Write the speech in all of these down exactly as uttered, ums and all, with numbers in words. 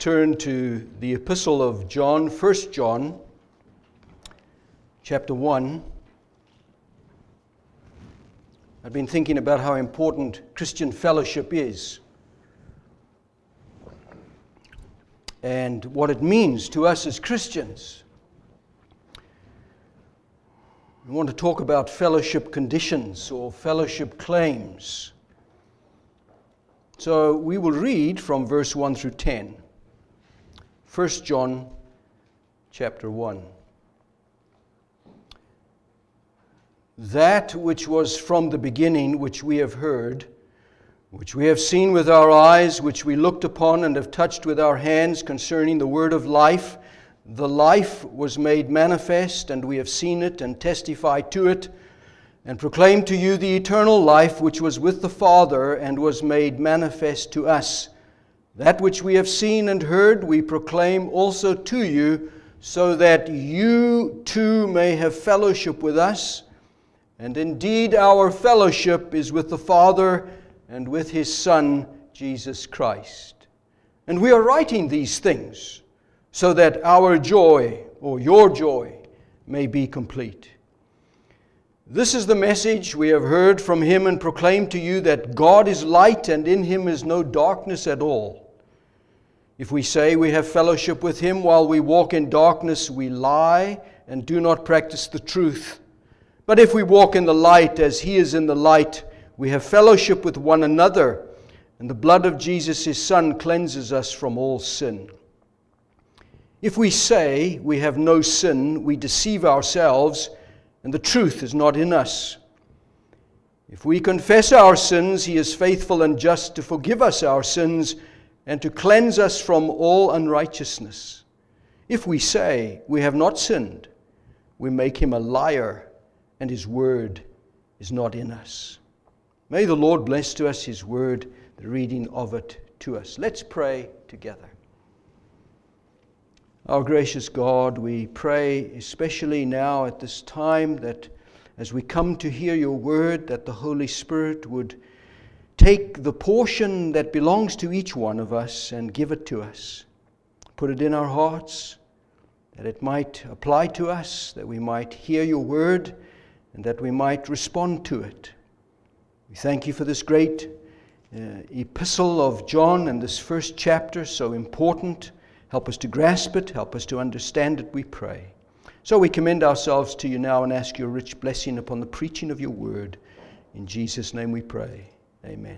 turn to the epistle of John, First John, chapter one. I've been thinking about how important Christian fellowship is and what it means to us as Christians. We want to talk about fellowship conditions or fellowship claims. So we will read from verse one through ten. First John chapter one. That which was from the beginning, which we have heard, which we have seen with our eyes, which we looked upon and have touched with our hands concerning the word of life, the life was made manifest, and we have seen it and testify to it, and proclaim to you the eternal life which was with the Father and was made manifest to us. That which we have seen and heard we proclaim also to you, so that you too may have fellowship with us. And indeed our fellowship is with the Father and with His Son, Jesus Christ. And we are writing these things so that our joy, or your joy, may be complete. This is the message we have heard from Him and proclaim to you, that God is light and in Him is no darkness at all. If we say we have fellowship with Him while we walk in darkness, we lie and do not practice the truth. But if we walk in the light as He is in the light, we have fellowship with one another, and the blood of Jesus His Son cleanses us from all sin. If we say we have no sin, we deceive ourselves, and the truth is not in us. If we confess our sins, He is faithful and just to forgive us our sins and to cleanse us from all unrighteousness. If we say we have not sinned, we make Him a liar, and His word is not in us. May the Lord bless to us His word, the reading of it to us. Let's pray together. Our gracious God, we pray especially now at this time that as we come to hear your word, that the Holy Spirit would take the portion that belongs to each one of us and give it to us. Put it in our hearts, that it might apply to us, that we might hear your word, and that we might respond to it. We thank you for this great uh, epistle of John and this first chapter, so important. Help us to grasp it. Help us to understand it, we pray. So we commend ourselves to you now and ask your rich blessing upon the preaching of your word. In Jesus' name we pray. Amen.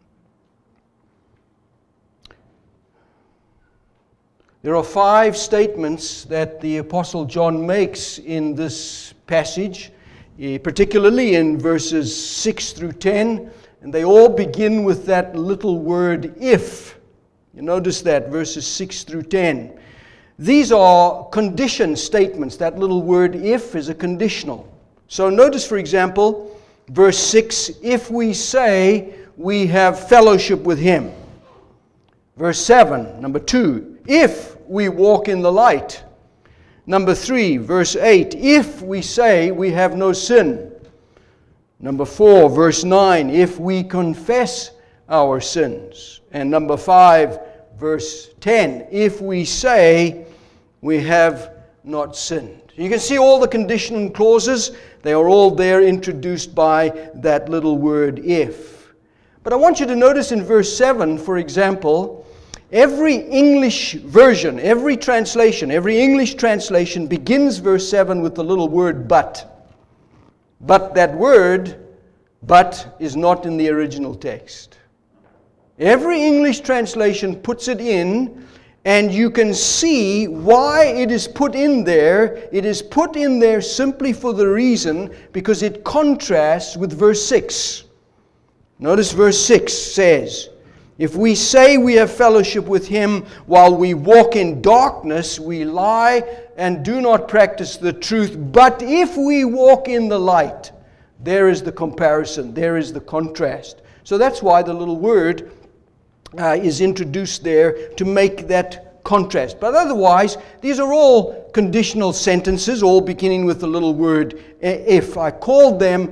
There are five statements that the Apostle John makes in this passage, particularly in verses six through ten, and they all begin with that little word if. You notice that, verses six through ten. These are condition statements. That little word if is a conditional. So notice, for example, verse six, if we say we have fellowship with Him. Verse seven, number two, if we walk in the light. Number three, verse eight, if we say we have no sin. Number four, verse nine, if we confess our sins. And number five, verse ten, if we say we have not sinned. You can see all the conditional clauses. They are all there introduced by that little word if. But I want you to notice in verse seven, for example, every English version, every translation, every English translation begins verse seven with the little word but. But that word, but, is not in the original text. Every English translation puts it in, and you can see why it is put in there. It is put in there simply for the reason because it contrasts with verse six. Notice verse six says, if we say we have fellowship with Him while we walk in darkness, we lie and do not practice the truth. But if we walk in the light, there is the comparison, there is the contrast. So that's why the little word uh, is introduced there to make that contrast. But otherwise, these are all conditional sentences, all beginning with the little word if. I called them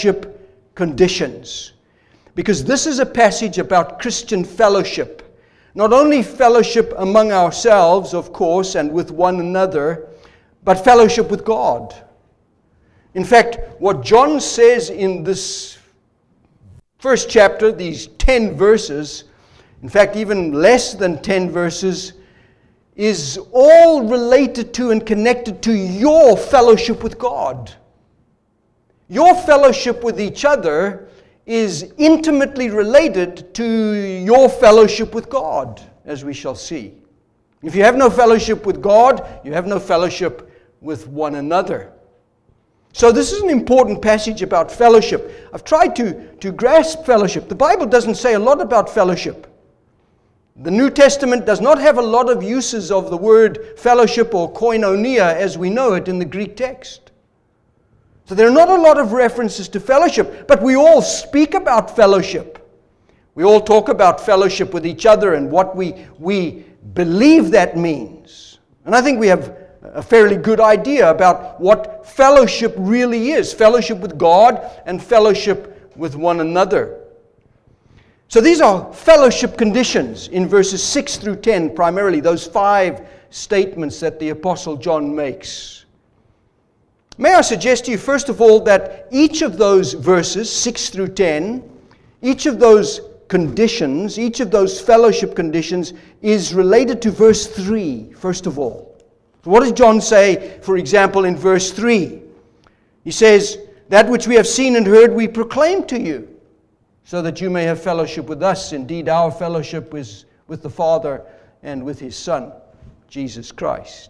fellowship conditions, because this is a passage about Christian fellowship, Not only fellowship among ourselves, of course, and with one another, but fellowship with God. In fact, what John says in this first chapter, these ten verses, in fact, even less than ten verses, is all related to and connected to your fellowship with God. Your fellowship with each other is intimately related to your fellowship with God, as we shall see. If you have no fellowship with God, you have no fellowship with one another. So this is an important passage about fellowship. I've tried to, to grasp fellowship. The Bible doesn't say a lot about fellowship. The New Testament does not have a lot of uses of the word fellowship or koinonia as we know it in the Greek text. So there are not a lot of references to fellowship, but we all speak about fellowship. We all talk about fellowship with each other and what we, we believe that means. And I think we have a fairly good idea about what fellowship really is. Fellowship with God and fellowship with one another. So these are fellowship conditions in verses six through ten, primarily, those five statements that the Apostle John makes. May I suggest to you, first of all, that each of those verses, six through ten, each of those conditions, each of those fellowship conditions is related to verse three, first of all. So what does John say, for example, in verse three? He says, "That which we have seen and heard we proclaim to you, so that you may have fellowship with us. Indeed, our fellowship is with the Father and with His Son, Jesus Christ."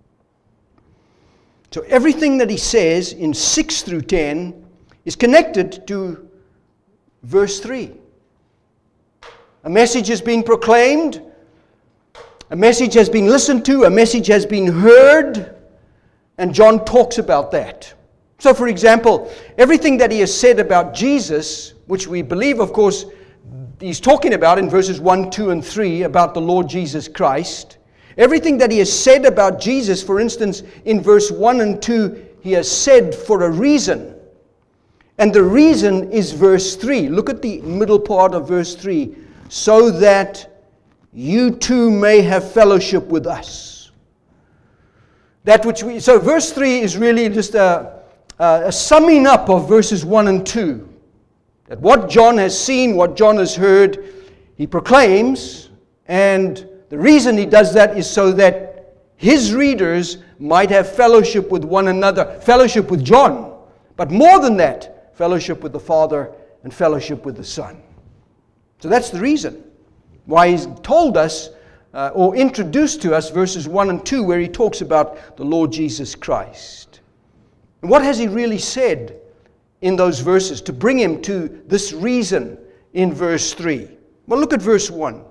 So everything that he says in six through ten is connected to verse three. A message has been proclaimed, a message has been listened to, a message has been heard, and John talks about that. So for example, everything that he has said about Jesus, which we believe, of course, he's talking about in verses one, two, and three, about the Lord Jesus Christ. Everything that he has said about Jesus, for instance, in verse one and two, he has said for a reason. And the reason is verse three. Look at the middle part of verse three. "So that you too may have fellowship with us." That which we, so verse three is really just a, a, a summing up of verses one and two. That what John has seen, what John has heard, he proclaims, and the reason he does that is so that his readers might have fellowship with one another, fellowship with John, but more than that, fellowship with the Father and fellowship with the Son. So that's the reason why he's told us uh, or introduced to us verses one and two, where he talks about the Lord Jesus Christ. And what has he really said in those verses to bring him to this reason in verse three? Well, look at verse one.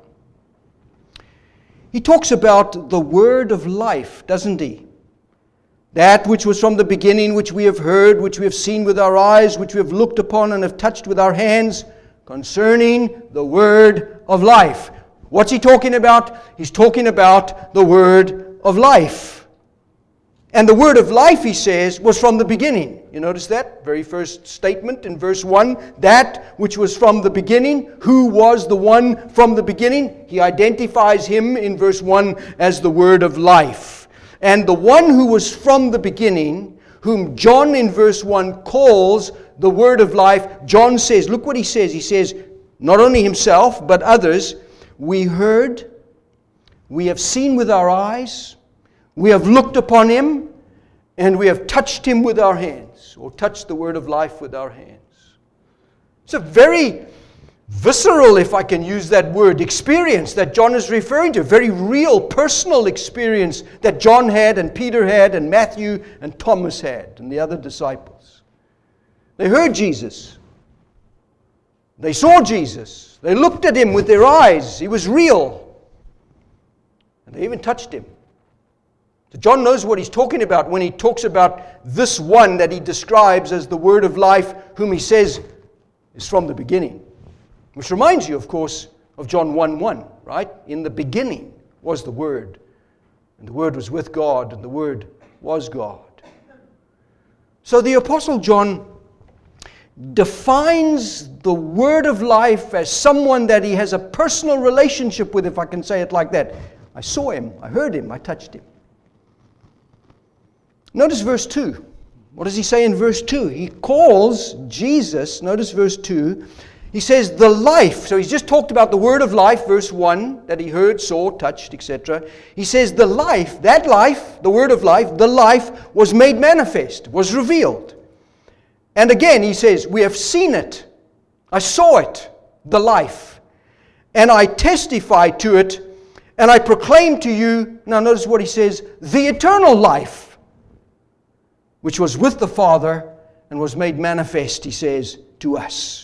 He talks about the word of life, doesn't he? That which was from the beginning, which we have heard, which we have seen with our eyes, which we have looked upon and have touched with our hands, concerning the word of life. What's he talking about? He's talking about the word of life. And the word of life, he says, was from the beginning. You notice that? Very first statement in verse one. That which was from the beginning. Who was the one from the beginning? He identifies him in verse one as the word of life. And the one who was from the beginning, whom John in verse one calls the word of life, John says, look what he says. He says, not only himself, but others, we heard, we have seen with our eyes, we have looked upon him, and we have touched him with our hands, or touched the word of life with our hands. It's a very visceral, if I can use that word, experience that John is referring to. Very real, personal experience that John had, and Peter had, and Matthew and Thomas had, and the other disciples. They heard Jesus. They saw Jesus. They looked at him with their eyes. He was real. And they even touched him. So John knows what he's talking about when he talks about this one that he describes as the word of life, whom he says is from the beginning. Which reminds you, of course, of John one one, right? In the beginning was the Word, and the Word was with God, and the Word was God. So the Apostle John defines the word of life as someone that he has a personal relationship with, if I can say it like that. I saw him, I heard him, I touched him. Notice verse two. What does he say in verse two? He calls Jesus, notice verse two, he says the life. So he's just talked about the word of life, verse one, that he heard, saw, touched, et cetera. He says the life, that life, the word of life, the life was made manifest, was revealed. And again he says, we have seen it. I saw it, the life. And I testify to it, and I proclaim to you, now notice what he says, the eternal life, which was with the Father and was made manifest, he says, to us.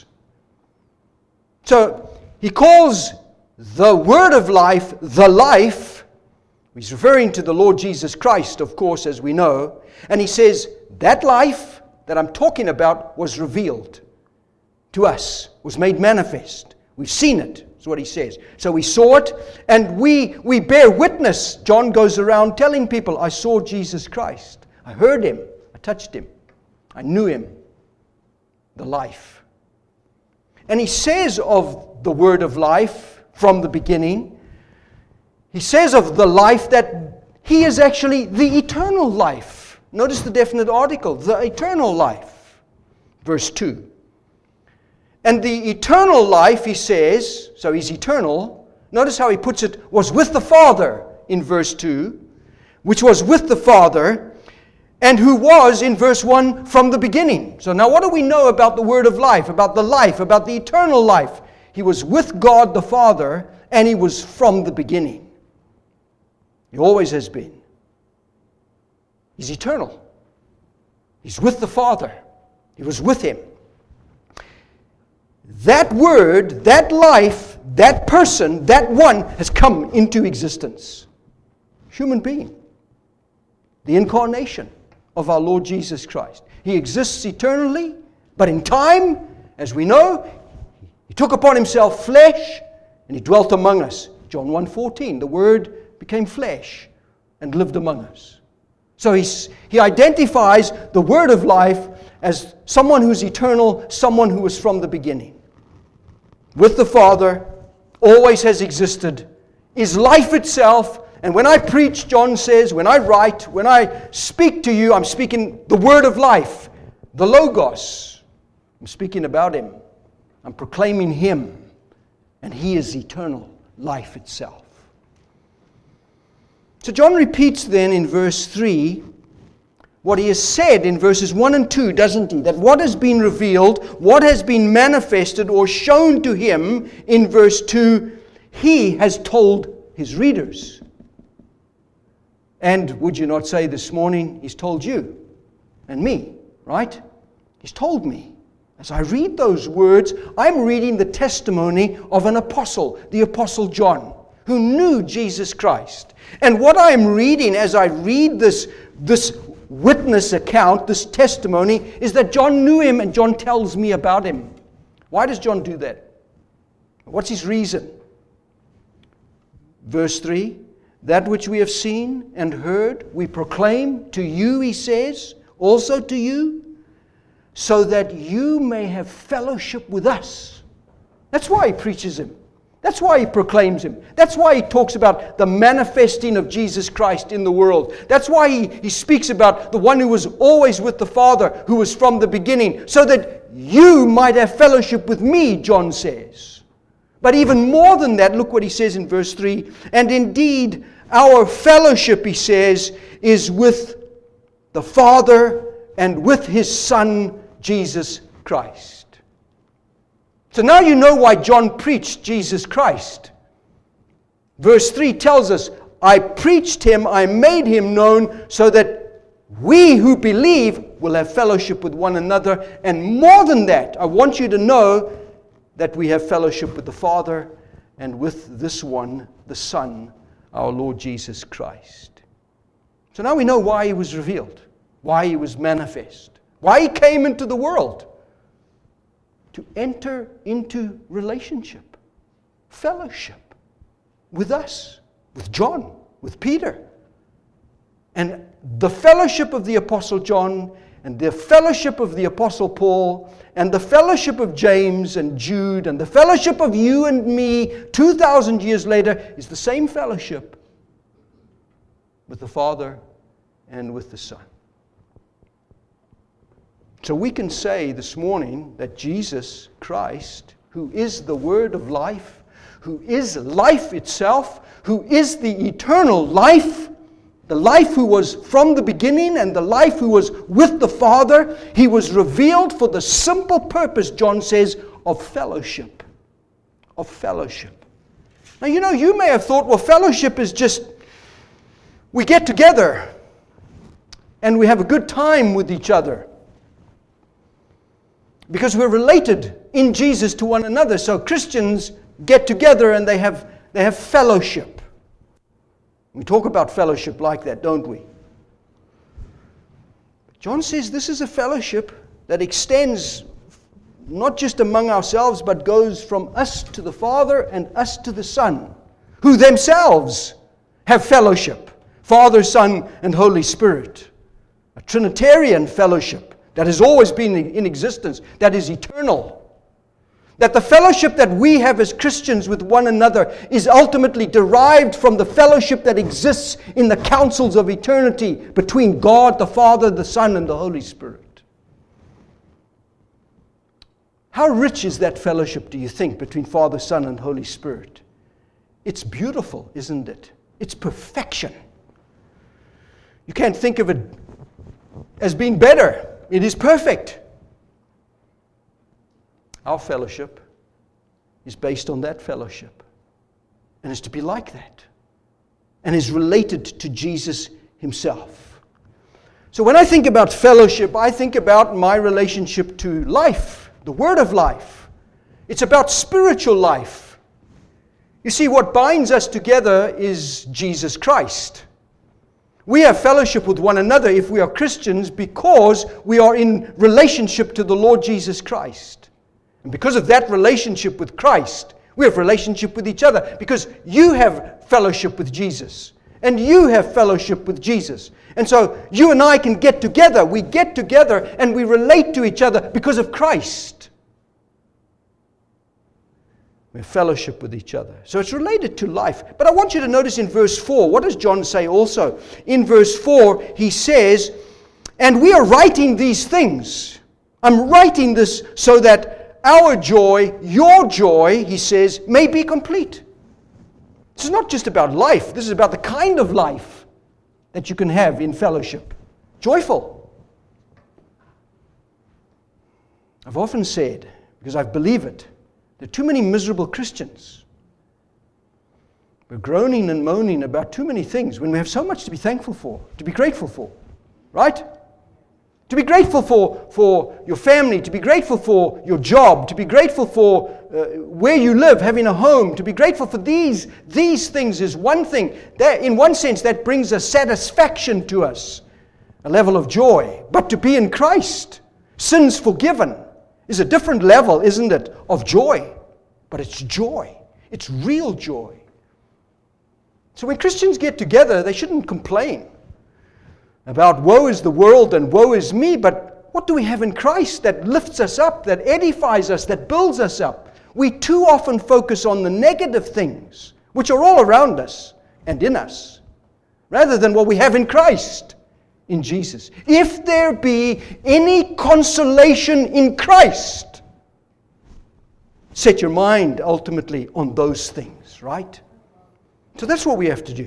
So, he calls the word of life, the life. He's referring to the Lord Jesus Christ, of course, as we know. And he says, that life that I'm talking about was revealed to us, was made manifest. We've seen it, is what he says. So we saw it, and we, we bear witness. John goes around telling people, I saw Jesus Christ. I heard him. I touched him. I knew him. The life. And he says of the word of life from the beginning, he says of the life that he is actually the eternal life. Notice the definite article, the eternal life. Verse two. And the eternal life, he says, so he's eternal. Notice how he puts it, was with the Father in verse two, which was with the Father, and who was, in verse one, from the beginning. So now what do we know about the word of life, about the life, about the eternal life? He was with God the Father, and he was from the beginning. He always has been. He's eternal. He's with the Father. He was with him. That word, that life, that person, that one has come into existence. Human being. The incarnation of our Lord Jesus Christ. He exists eternally, but in time, as we know, he took upon himself flesh and he dwelt among us. John one fourteen, the Word became flesh and lived among us. So he's, he identifies the Word of life as someone who's eternal, someone who was from the beginning. With the Father, always has existed, is life itself. And when I preach, John says, when I write, when I speak to you, I'm speaking the word of life, the Logos. I'm speaking about him. I'm proclaiming him. And he is eternal life itself. So John repeats then in verse three what he has said in verses one and two, doesn't he? That what has been revealed, what has been manifested or shown to him in verse two, he has told his readers. And would you not say this morning, he's told you and me, right? He's told me. As I read those words, I'm reading the testimony of an apostle, the Apostle John, who knew Jesus Christ. And what I'm reading as I read this, this witness account, this testimony, is that John knew him and John tells me about him. Why does John do that? What's his reason? Verse three. That which we have seen and heard, we proclaim to you, he says, also to you, so that you may have fellowship with us. That's why he preaches him. That's why he proclaims him. That's why he talks about the manifesting of Jesus Christ in the world. That's why he, he speaks about the one who was always with the Father, who was from the beginning, so that you might have fellowship with me, John says. But even more than that, look what he says in verse three. And indeed, our fellowship, he says, is with the Father and with his Son, Jesus Christ. So now you know why John preached Jesus Christ. Verse three tells us, I preached him, I made him known, so that we who believe will have fellowship with one another. And more than that, I want you to know that we have fellowship with the Father and with this one, the Son, our Lord Jesus Christ. So now we know why he was revealed, why he was manifest, why he came into the world. To enter into relationship, fellowship with us, with John, with Peter. And the fellowship of the Apostle John and the fellowship of the Apostle Paul, and the fellowship of James and Jude, and the fellowship of you and me two thousand years later is the same fellowship with the Father and with the Son. So we can say this morning that Jesus Christ, who is the Word of life, who is life itself, who is the eternal life, the life who was from the beginning and the life who was with the Father, He was revealed for the simple purpose, John says, of fellowship. Of fellowship. Now, you know, you may have thought, well, fellowship is just, we get together and we have a good time with each other. Because we're related in Jesus to one another. So Christians get together and they have, they have fellowship. We talk about fellowship like that, don't we? John says this is a fellowship that extends not just among ourselves, but goes from us to the Father and us to the Son, who themselves have fellowship. Father, Son, and Holy Spirit. A Trinitarian fellowship that has always been in existence, that is eternal. That the fellowship that we have as Christians with one another is ultimately derived from the fellowship that exists in the councils of eternity between God, the Father, the Son, and the Holy Spirit. How rich is that fellowship, do you think, between Father, Son, and Holy Spirit? It's beautiful, isn't it? It's perfection. You can't think of it as being better. It is perfect. Our fellowship is based on that fellowship. And is to be like that. And is related to Jesus Himself. So when I think about fellowship, I think about my relationship to life, the Word of life. It's about spiritual life. You see, what binds us together is Jesus Christ. We have fellowship with one another if we are Christians because we are in relationship to the Lord Jesus Christ. And because of that relationship with Christ, we have relationship with each other. Because you have fellowship with Jesus. And you have fellowship with Jesus. And so you and I can get together. We get together and we relate to each other because of Christ. We have fellowship with each other. So it's related to life. But I want you to notice in verse four, what does John say also? In verse four, he says, and we are writing these things. I'm writing this so that our joy, your joy, he says, may be complete. This is not just about life. This is about the kind of life that you can have in fellowship. Joyful. I've often said, because I believe it, there are too many miserable Christians. We're groaning and moaning about too many things when we have so much to be thankful for, to be grateful for. Right? To be grateful for, for your family, to be grateful for your job, to be grateful for uh, where you live, having a home, to be grateful for these, these things is one thing. That, in one sense, that brings a satisfaction to us, a level of joy. But to be in Christ, sins forgiven, is a different level, isn't it, of joy. But it's joy. It's real joy. So when Christians get together, they shouldn't complain about woe is the world and woe is me, but what do we have in Christ that lifts us up, that edifies us, that builds us up? We too often focus on the negative things, which are all around us and in us, rather than what we have in Christ, in Jesus. If there be any consolation in Christ, set your mind ultimately on those things, right? So that's what we have to do.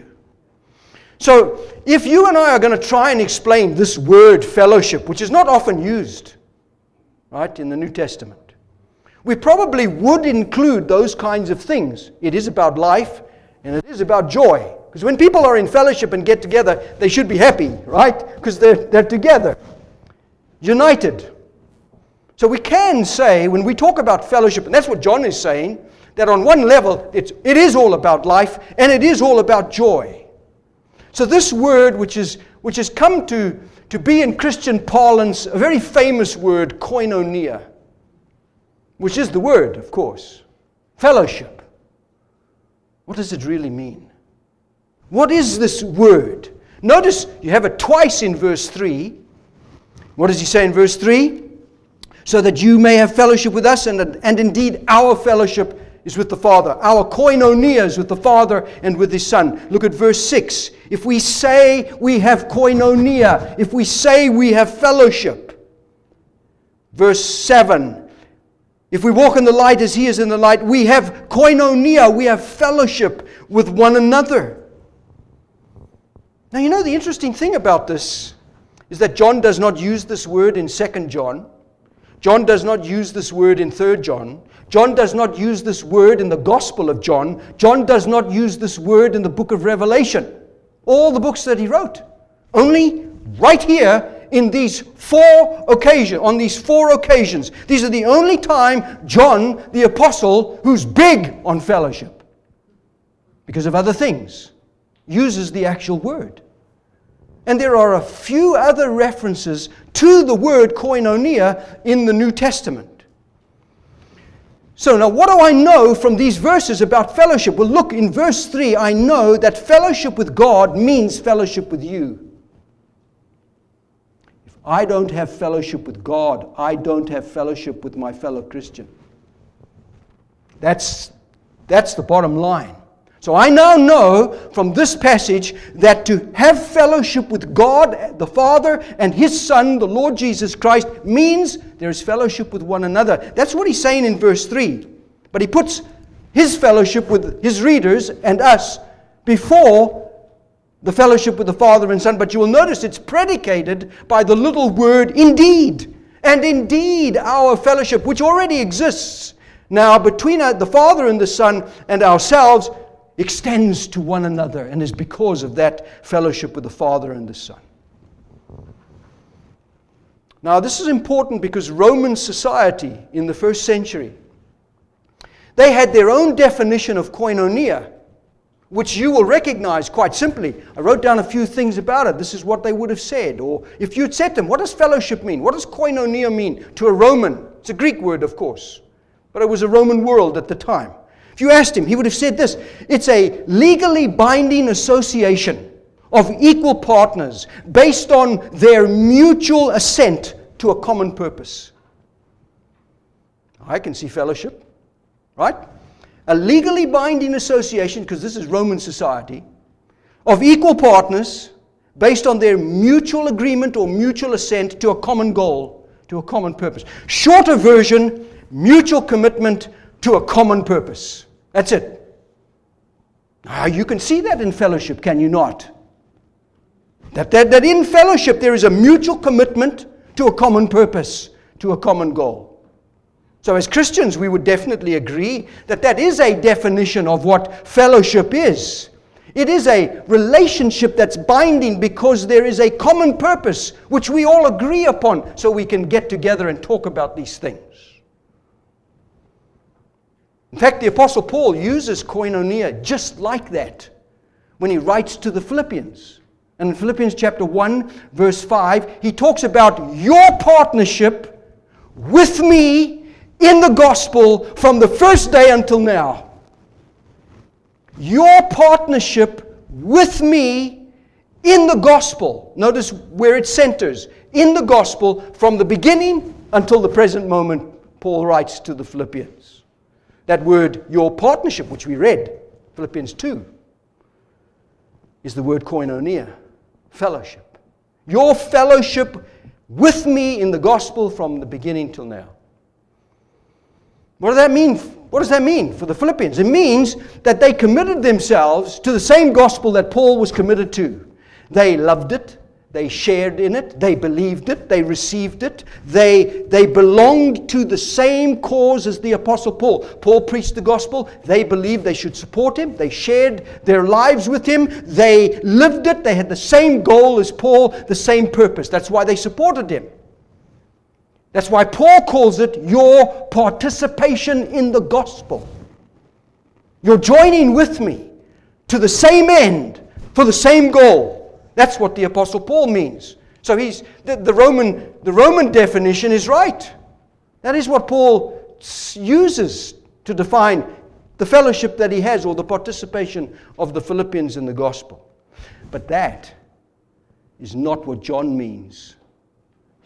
So, if you and I are going to try and explain this word fellowship, which is not often used, right, in the New Testament, we probably would include those kinds of things. It is about life, and it is about joy. Because when people are in fellowship and get together, they should be happy, right? Because they're, they're together, united. So we can say, when we talk about fellowship, and that's what John is saying, that on one level, it's, it is all about life, and it is all about joy. So this word, which is which has come to, to be in Christian parlance, a very famous word, koinonia, which is the word, of course, fellowship. What does it really mean? What is this word? Notice you have it twice in verse three. What does he say in verse three? So that you may have fellowship with us, and, and indeed our fellowship is with the Father. Our koinonia is with the Father and with His Son. Look at verse six. If we say we have koinonia, if we say we have fellowship. Verse seven. If we walk in the light as He is in the light, we have koinonia, we have fellowship with one another. Now, you know, the interesting thing about this is that John does not use this word in Second John. John does not use this word in Third John. John does not use this word in the Gospel of John. John does not use this word in the book of Revelation. All the books that he wrote. Only right here in these four occasions, on these four occasions. These are the only time John, the apostle, who's big on fellowship, because of other things, uses the actual word. And there are a few other references to the word koinonia in the New Testament. So now what do I know from these verses about fellowship? Well, look, in verse three, I know that fellowship with God means fellowship with you. If I don't have fellowship with God, I don't have fellowship with my fellow Christian. That's, that's the bottom line. So I now know from this passage that to have fellowship with God, the Father, and His Son, the Lord Jesus Christ, means there is fellowship with one another. That's what he's saying in verse three. But he puts his fellowship with his readers and us before the fellowship with the Father and Son. But you will notice it's predicated by the little word indeed. And indeed our fellowship, which already exists now between the Father and the Son and ourselves, extends to one another and is because of that fellowship with the Father and the Son. Now, this is important because Roman society in the first century, they had their own definition of koinonia, which you will recognize quite simply. I wrote down a few things about it. This is what they would have said. Or if you'd said to them, what does fellowship mean? What does koinonia mean to a Roman? It's a Greek word, of course, but it was a Roman world at the time. If you asked him, he would have said this: it's a legally binding association of equal partners based on their mutual assent to a common purpose. I can see fellowship, right? A legally binding association, because this is Roman society, of equal partners based on their mutual agreement or mutual assent to a common goal, to a common purpose. Shorter version, mutual commitment to a common purpose. That's it. Ah, you can see that in fellowship, can you not? That, that, that in fellowship there is a mutual commitment to a common purpose, to a common goal. So as Christians, we would definitely agree that that is a definition of what fellowship is. It is a relationship that's binding because there is a common purpose which we all agree upon, so we can get together and talk about these things. In fact, the Apostle Paul uses koinonia just like that when he writes to the Philippians. And in Philippians chapter one, verse five, he talks about your partnership with me in the gospel from the first day until now. Your partnership with me in the gospel. Notice where it centers. In the gospel from the beginning until the present moment, Paul writes to the Philippians. That word, your partnership, which we read, Philippians two, is the word koinonia, fellowship. Your fellowship with me in the gospel from the beginning till now. What does that mean? What does that mean for the Philippians? It means that they committed themselves to the same gospel that Paul was committed to. They loved it. They shared in it. They believed it. They received it. They, they belonged to the same cause as the Apostle Paul. Paul preached the gospel. They believed they should support him. They shared their lives with him. They lived it. They had the same goal as Paul, the same purpose. That's why they supported him. That's why Paul calls it your participation in the gospel. You're joining with me to the same end for the same goal. That's what the Apostle Paul means. So he's the, the Roman the Roman definition is right. That is what Paul uses to define the fellowship that he has, or the participation of the Philippians in the gospel. But that is not what John means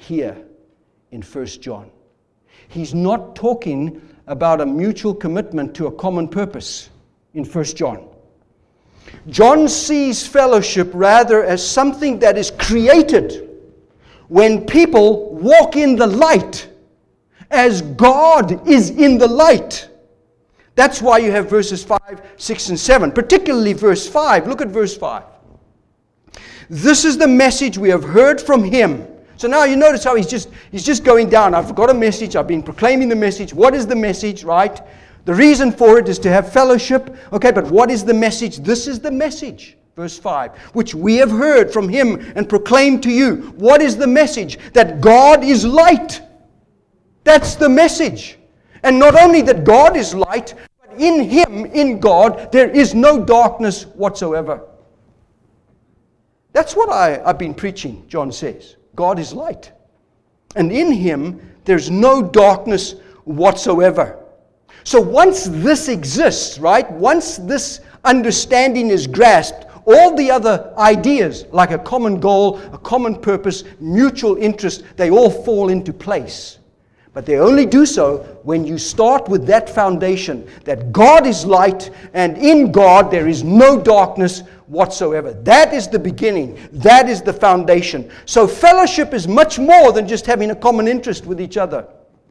here in First John. He's not talking about a mutual commitment to a common purpose in First John. John sees fellowship rather as something that is created when people walk in the light as God is in the light. That's why you have verses five, six, and seven, particularly verse five. Look at verse five. This is the message we have heard from him. So now you notice how he's just he's just going down. I've got a message. I've been proclaiming the message. What is the message, right? The reason for it is to have fellowship. Okay, but what is the message? This is the message. Verse five, which we have heard from him and proclaimed to you. What is the message? That God is light. That's the message. And not only that God is light, but in him, in God, there is no darkness whatsoever. That's what I, I've been preaching, John says. God is light. And in him, there's no darkness whatsoever. So once this exists, right, once this understanding is grasped, all the other ideas, like a common goal, a common purpose, mutual interest, they all fall into place. But they only do so when you start with that foundation, that God is light, and in God there is no darkness whatsoever. That is the beginning. That is the foundation. So fellowship is much more than just having a common interest with each other.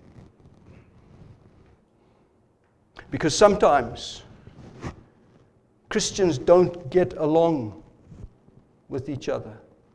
Because sometimes Christians don't get along with each other.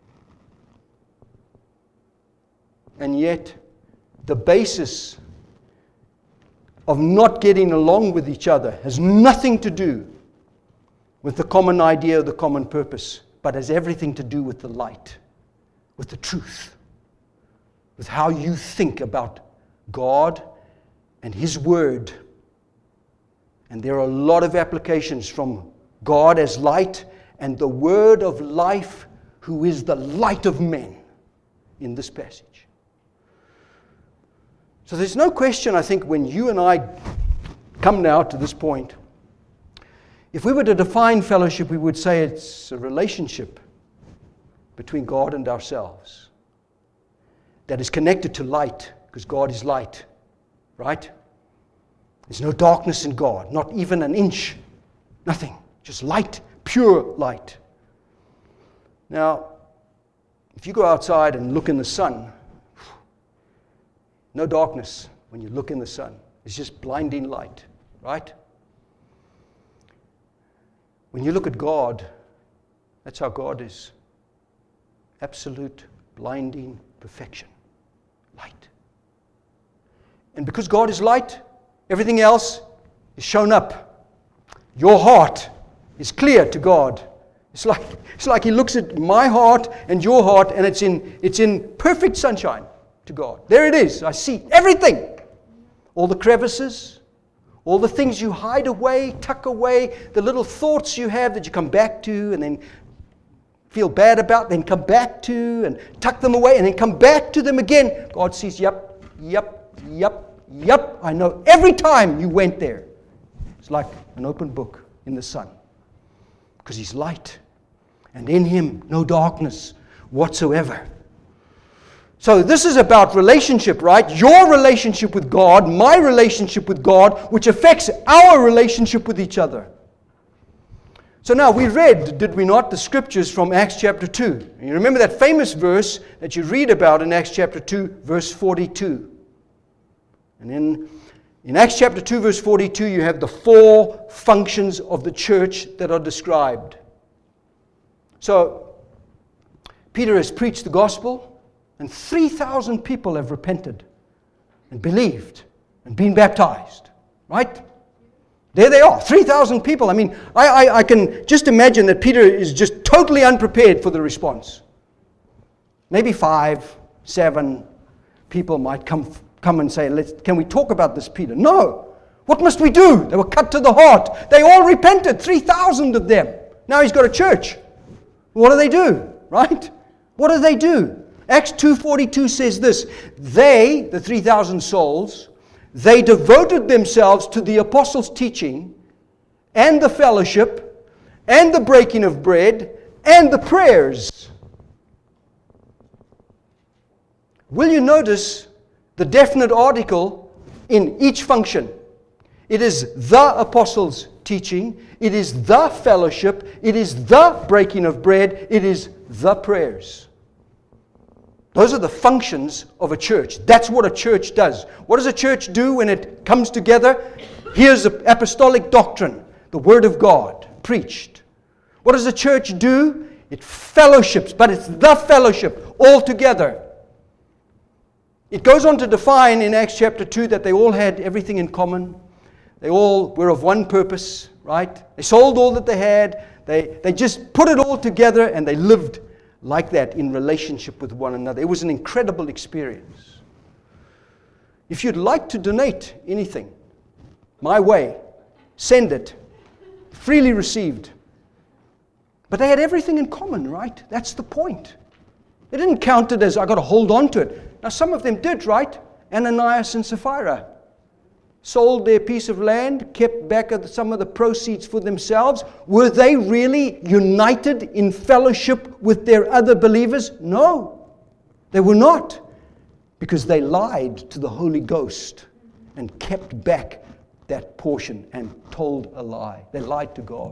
And yet, the basis of not getting along with each other has nothing to do with the common idea or the common purpose, but has everything to do with the light, with the truth, with how you think about God and His Word. And there are a lot of applications from God as light and the Word of life, who is the light of men, in this passage. So there's no question, I think, when you and I come now to this point, if we were to define fellowship, we would say it's a relationship between God and ourselves that is connected to light, because God is light, right? There's no darkness in God, not even an inch, nothing, just light, pure light. Now, if you go outside and look in the sun, no darkness when you look in the sun. It's just blinding light, right? When you look at God, that's how God is. Absolute, blinding perfection. Light. And because God is light, everything else is shown up. Your heart is clear to God. It's like, it's like He looks at my heart and your heart, and it's in, it's in perfect sunshine to God. There it is. I see everything. All the crevices, all the things you hide away, tuck away, the little thoughts you have that you come back to and then feel bad about, then come back to and tuck them away and then come back to them again. God sees, yep, yep, yep, yep. I know every time you went there. It's like an open book in the sun, because He's light, and in Him no darkness whatsoever. So this is about relationship, right? Your relationship with God, my relationship with God, which affects our relationship with each other. So now we read, did we not, the scriptures from Acts chapter two. And you remember that famous verse that you read about in Acts chapter two, verse forty-two. And in, in Acts chapter two, verse forty-two, you have the four functions of the church that are described. So Peter has preached the gospel, and three thousand people have repented and believed and been baptized. Right? There they are, three thousand people. I mean, I, I, I can just imagine that Peter is just totally unprepared for the response. Maybe five, seven people might come, come and say, Let's, can we talk about this, Peter? No. What must we do? They were cut to the heart. They all repented, three thousand of them. Now he's got a church. What do they do? Right? What do they do? Acts two forty-two says this, they, the three thousand souls, they devoted themselves to the apostles' teaching and the fellowship and the breaking of bread and the prayers. will you notice the definite article in each function? It is the apostles' teaching, it is the fellowship, it is the breaking of bread, it is the prayers. Those are the functions of a church. That's what a church does. What does a church do when it comes together? Here's the apostolic doctrine, the Word of God, preached. What does a church do? It fellowships, but it's the fellowship all together. It goes on to define in Acts chapter two that they all had everything in common. They all were of one purpose, right? They sold all that they had. They, they just put it all together and they lived like that in relationship with one another. It was an incredible experience. If you'd like to donate anything my way, send it. Freely received. But they had everything in common, right? That's the point. They didn't count it as, I got to hold on to it. Now some of them did, right? Ananias and Sapphira sold their piece of land, kept back some of the proceeds for themselves. Were they really united in fellowship with their other believers? No, they were not, because they lied to the Holy Ghost and kept back that portion and told a lie. They lied to God.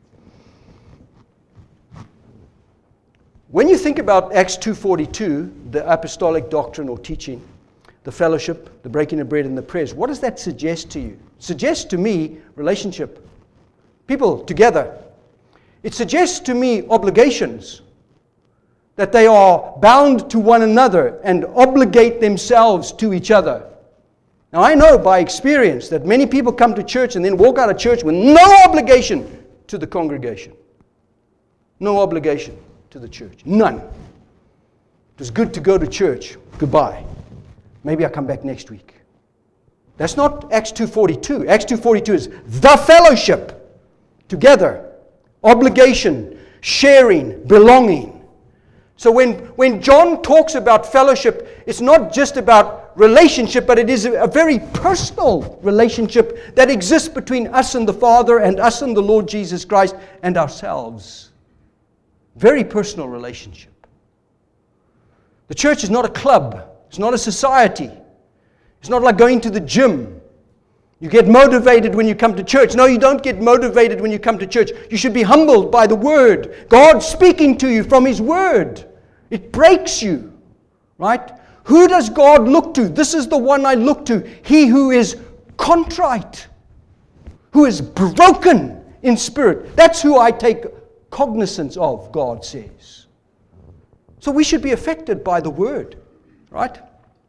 When you think about Acts two forty-two, the apostolic doctrine or teaching, the fellowship, the breaking of bread, and the prayers, what does that suggest to you? It suggests to me relationship. People together. It suggests to me obligations. That they are bound to one another and obligate themselves to each other. Now I know by experience that many people come to church and then walk out of church with no obligation to the congregation. No obligation to the church. None. It was good to go to church. Goodbye. Maybe I'll come back next week. That's not Acts two forty-two. Acts two forty-two is the fellowship. Together. Obligation. Sharing. Belonging. So when, when John talks about fellowship, it's not just about relationship, but it is a very personal relationship that exists between us and the Father and us and the Lord Jesus Christ and ourselves. Very personal relationship. The church is not a club. It's not a society. It's not like going to the gym. You get motivated when you come to church. No, you don't get motivated when you come to church. You should be humbled by the Word. God speaking to you from His Word. It breaks you. Right? Who does God look to? This is the one I look to. He who is contrite. Who is broken in spirit. That's who I take cognizance of, God says. So we should be affected by the Word. Right?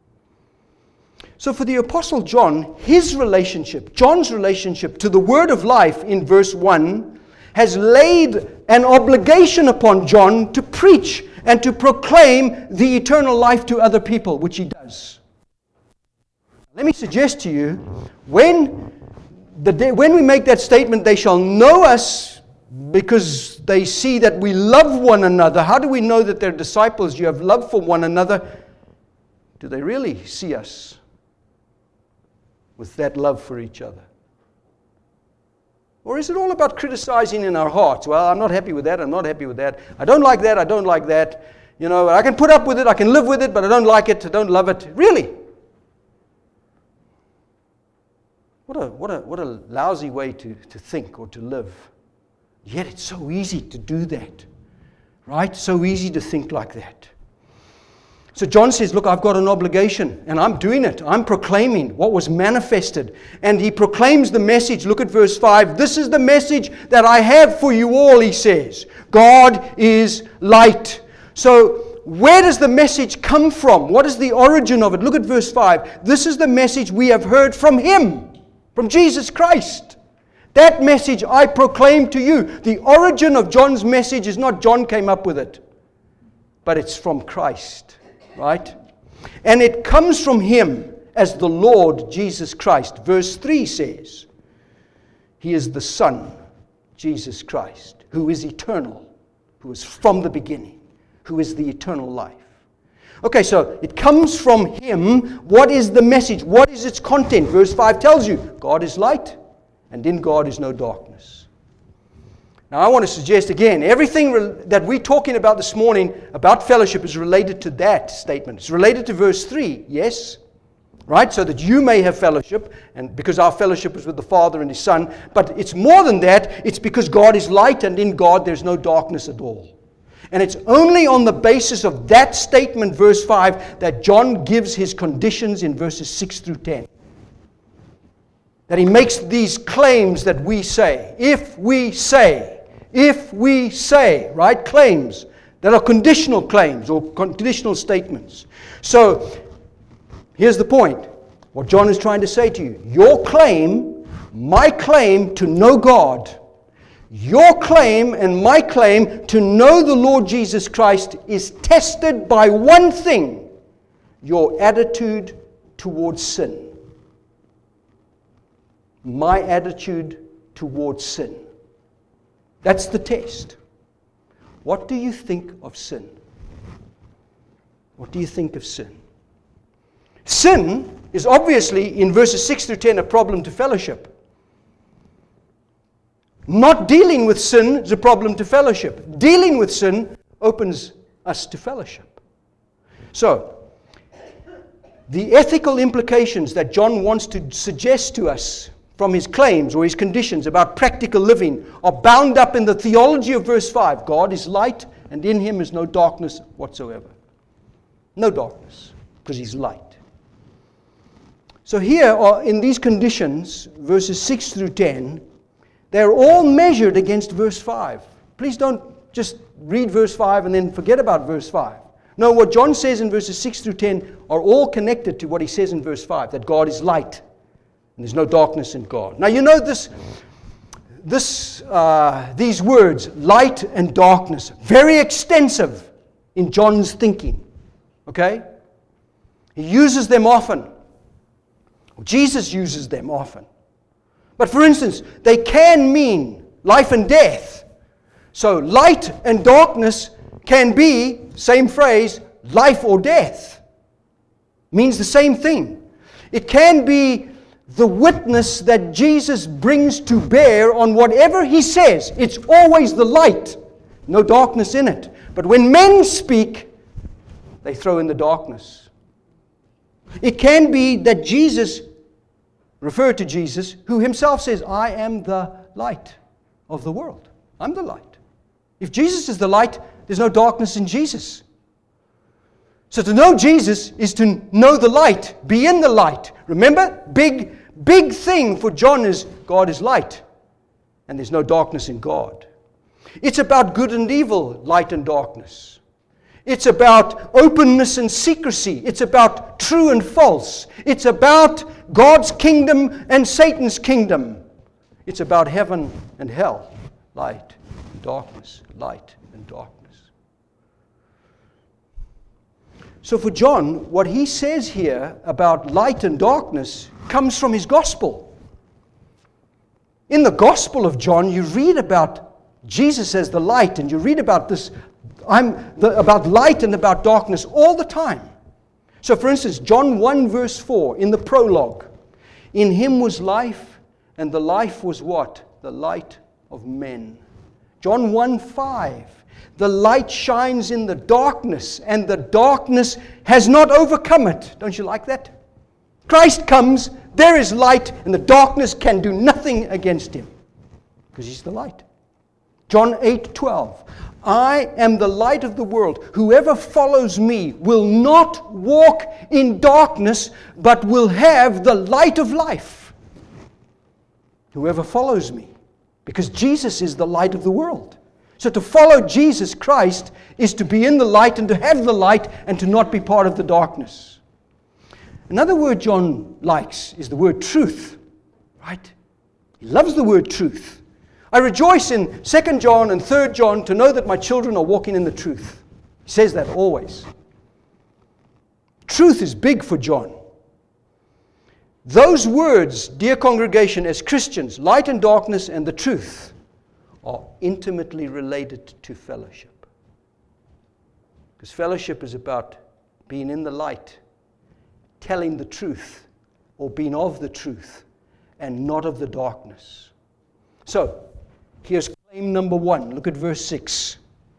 So for the Apostle John, his relationship, John's relationship to the Word of life in verse one has laid an obligation upon John to preach and to proclaim the eternal life to other people, which he does. Let me suggest to you, when, the day, when we make that statement, they shall know us because they see that we love one another. How do we know that they're disciples? You have love for one another. Do they really see us with that love for each other? Or is it all about criticizing in our hearts? Well, I'm not happy with that, I'm not happy with that. I don't like that, I don't like that. You know, I can put up with it, I can live with it, but I don't like it, I don't love it. Really? What a, what a, what a lousy way to, to think or to live. Yet it's so easy to do that. Right? So easy to think like that. So John says, look, I've got an obligation, and I'm doing it. I'm proclaiming what was manifested. And he proclaims the message. Look at verse five. This is the message that I have for you all, he says. God is light. So where does the message come from? What is the origin of it? Look at verse five. This is the message we have heard from Him, from Jesus Christ. That message I proclaim to you. The origin of John's message is not John came up with it, but it's from Christ. Right? And it comes from Him as the Lord Jesus Christ. Verse three says, He is the Son, Jesus Christ, who is eternal, who is from the beginning, who is the eternal life. Okay, so it comes from Him. What is the message? What is its content? Verse five tells you, God is light, and in God is no darkness. Now I want to suggest again, everything re- that we're talking about this morning about fellowship is related to that statement. It's related to verse three, yes? Right? So that you may have fellowship, and because our fellowship is with the Father and His Son. But it's more than that. It's because God is light, and in God there's no darkness at all. And it's only on the basis of that statement, verse five, that John gives his conditions in verses six through ten. That he makes these claims that we say. If we say, if we say, right? Claims that are conditional claims or conditional statements. So, here's the point. What John is trying to say to you. Your claim, my claim to know God, your claim and my claim to know the Lord Jesus Christ is tested by one thing. Your attitude towards sin. My attitude towards sin. That's the test. What do you think of sin? What do you think of sin? Sin is obviously, in verses six through ten, a problem to fellowship. Not dealing with sin is a problem to fellowship. Dealing with sin opens us to fellowship. So, the ethical implications that John wants to suggest to us from his claims or his conditions about practical living are bound up in the theology of verse five. God is light, and in Him is no darkness whatsoever. No darkness, because He's light. So here, are, in these conditions, verses six through ten, they're all measured against verse five. Please don't just read verse five and then forget about verse five. No, what John says in verses six through ten are all connected to what he says in verse five, that God is light, and there's no darkness in God. Now you know this, this, uh, these words, light and darkness, very extensive in John's thinking. Okay? He uses them often. Jesus uses them often. But for instance, they can mean life and death. So light and darkness can be, same phrase, life or death. Means the same thing. It can be the witness that Jesus brings to bear on whatever He says. It's always the light, no darkness in it. But when men speak, they throw in the darkness. It can be that Jesus, refer to Jesus, who Himself says, I am the light of the world. I'm the light. If Jesus is the light, there's no darkness in Jesus. So to know Jesus is to know the light, be in the light. Remember, big, big thing for John is God is light, and there's no darkness in God. It's about good and evil, light and darkness. It's about openness and secrecy. It's about true and false. It's about God's kingdom and Satan's kingdom. It's about heaven and hell, light and darkness, light and darkness. So for John, what he says here about light and darkness comes from his gospel. In the Gospel of John, you read about Jesus as the light, and you read about this I'm the, about light and about darkness all the time. So for instance, John one verse four, in the prologue, in Him was life, and the life was what? The light of men. John one five, the light shines in the darkness, and the darkness has not overcome it. Don't you like that? Christ comes, there is light, and the darkness can do nothing against Him, because He's the light. John eight twelve, I am the light of the world. Whoever follows me will not walk in darkness, but will have the light of life. Whoever follows me. Because Jesus is the light of the world. So to follow Jesus Christ is to be in the light and to have the light and to not be part of the darkness. Another word John likes is the word truth. Right? He loves the word truth. I rejoice in Second John and Third John to know that my children are walking in the truth. He says that always. Truth is big for John. Those words, dear congregation, as Christians, light and darkness and the truth, are intimately related to fellowship. Because fellowship is about being in the light, telling the truth, or being of the truth, and not of the darkness. So, here's Claim number one. Look at verse six.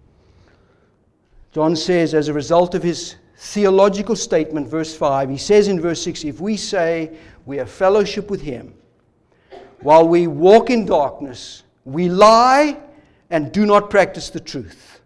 John says, as a result of his theological statement, verse five, he says in verse six, if we say we have fellowship with him, while we walk in darkness, we lie and do not practice the truth.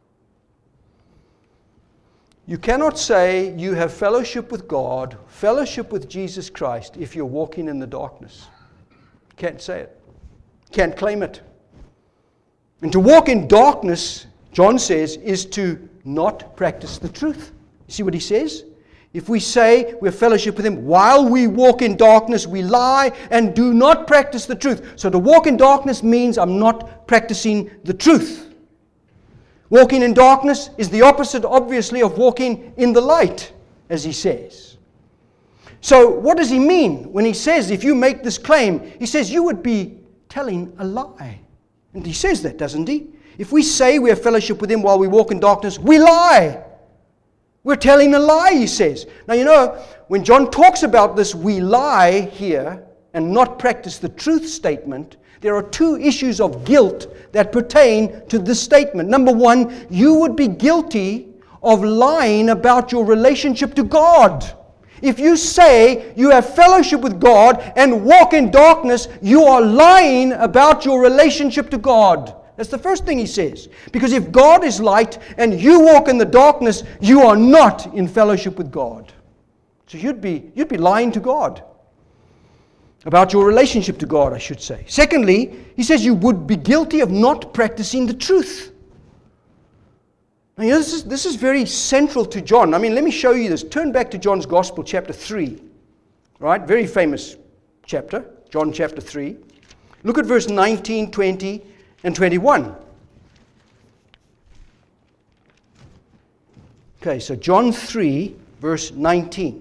You cannot say you have fellowship with God, fellowship with Jesus Christ, if you're walking in the darkness. You can't say it. You can't claim it. And to walk in darkness, John says, is to not practice the truth. You see what he says? If we say we have fellowship with him while we walk in darkness, we lie and do not practice the truth. So to walk in darkness means I'm not practicing the truth. Walking in darkness is the opposite, obviously, of walking in the light, as he says. So what does he mean when he says, if you make this claim, he says you would be telling a lie. And he says that, doesn't he? If we say we have fellowship with him while we walk in darkness, we lie. We're telling a lie, he says. Now, you know, when John talks about this we lie here and not practice the truth statement, there are two issues of guilt that pertain to this statement. Number one, you would be guilty of lying about your relationship to God. If you say you have fellowship with God and walk in darkness, you are lying about your relationship to God. That's the first thing he says. Because if God is light and you walk in the darkness, you are not in fellowship with God. So you'd be, you'd be lying to God. About your relationship to God, I should say. Secondly, he says you would be guilty of not practicing the truth. Now, you know, this is, this is very central to John. I mean, let me show you this. Turn back to John's Gospel, chapter three. Right? Very famous chapter. John chapter three. Look at verse nineteen, twenty, and twenty-one. Okay, so John three, verse nineteen.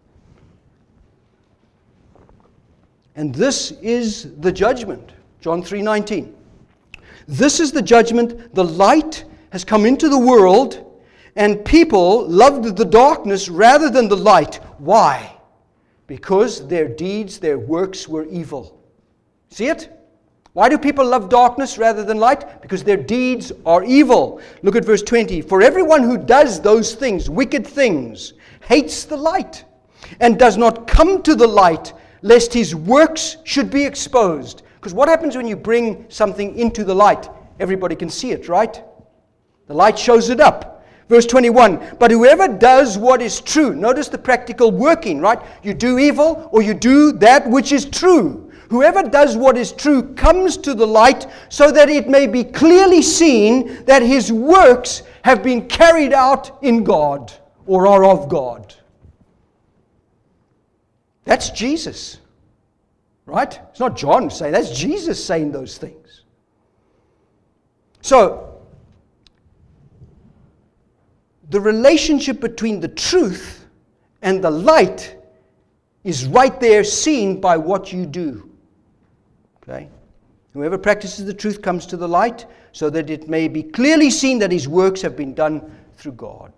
And this is the judgment. John three nineteen. This is the judgment. The light has come into the world, and people loved the darkness rather than the light. Why? Because their deeds, their works were evil. See it? Why do people love darkness rather than light? Because their deeds are evil. Look at verse twenty. For everyone who does those things, wicked things, hates the light, and does not come to the light, lest his works should be exposed. Because what happens when you bring something into the light? Everybody can see it, right? The light shows it up. Verse twenty-one, but whoever does what is true, notice the practical working, right? You do evil or you do that which is true. Whoever does what is true comes to the light so that it may be clearly seen that his works have been carried out in God or are of God. That's Jesus, right? It's not John saying, that's Jesus saying those things. So, the relationship between the truth and the light is right there seen by what you do. Okay? Whoever practices the truth comes to the light so that it may be clearly seen that his works have been done through God.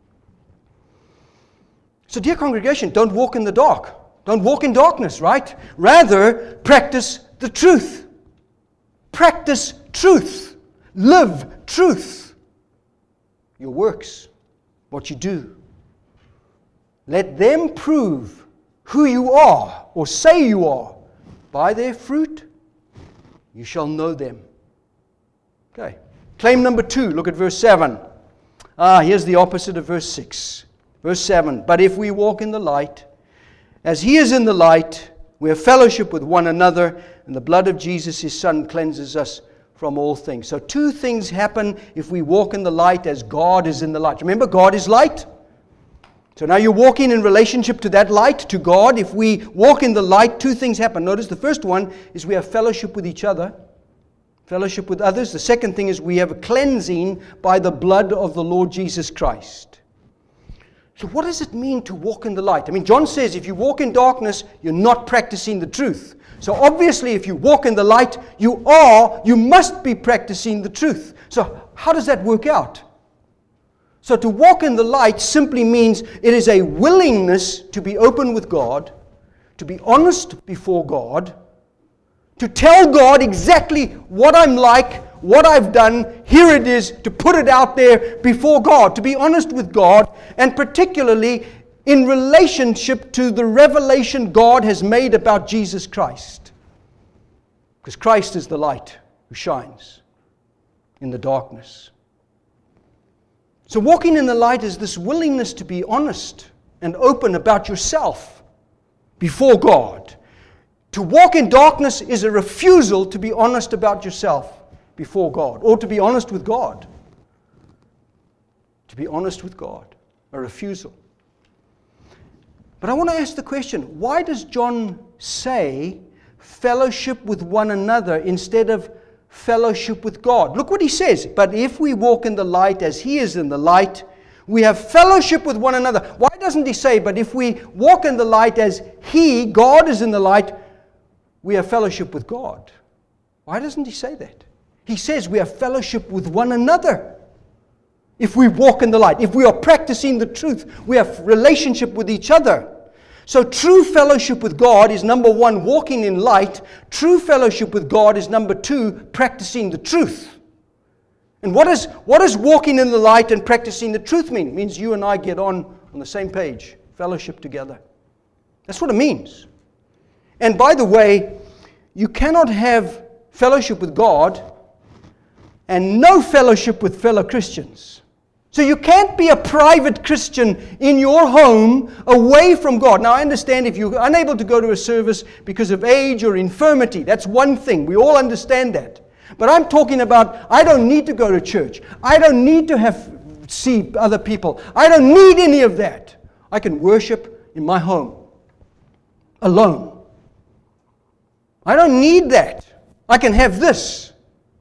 So, dear congregation, don't walk in the dark. Don't walk in darkness, right? Rather, practice the truth. Practice truth. Live truth. Your works, what you do. Let them prove who you are, or say you are. By their fruit, you shall know them. Okay. Claim number two, look at verse seven. Ah, here's the opposite of verse six. Verse seven, but if we walk in the light, as he is in the light, we have fellowship with one another, and the blood of Jesus, his Son, cleanses us from all things. So two things happen if we walk in the light as God is in the light. Remember, God is light. So now you're walking in relationship to that light, to God. If we walk in the light, two things happen. Notice the first one is we have fellowship with each other, fellowship with others. The second thing is we have a cleansing by the blood of the Lord Jesus Christ. So what does it mean to walk in the light? I mean, John says if you walk in darkness, you're not practicing the truth. So obviously if you walk in the light, you are, you must be practicing the truth. So how does that work out? So to walk in the light simply means it is a willingness to be open with God, to be honest before God, to tell God exactly what I'm like, what I've done, here it is, to put it out there before God, to be honest with God, and particularly in relationship to the revelation God has made about Jesus Christ. Because Christ is the light who shines in the darkness. So walking in the light is this willingness to be honest and open about yourself before God. To walk in darkness is a refusal to be honest about yourself before God, or to be honest with God. To be honest with God, a refusal. But I want to ask the question, why does John say fellowship with one another instead of fellowship with God? Look what he says. But if we walk in the light as he is in the light, we have fellowship with one another. Why doesn't he say, but if we walk in the light as he, God, is in the light, we have fellowship with God? Why doesn't he say that? He says we have fellowship with one another. If we walk in the light, if we are practicing the truth, we have relationship with each other. So true fellowship with God is number one, walking in light. True fellowship with God is number two, practicing the truth. And what is, what does walking in the light and practicing the truth mean? It means you and I get on on the same page, fellowship together. That's what it means. And by the way, you cannot have fellowship with God and no fellowship with fellow Christians. So you can't be a private Christian in your home away from God. Now I understand if you're unable to go to a service because of age or infirmity, that's one thing. We all understand that. But I'm talking about, I don't need to go to church. I don't need to have see other people. I don't need any of that. I can worship in my home, alone. I don't need that. I can have this.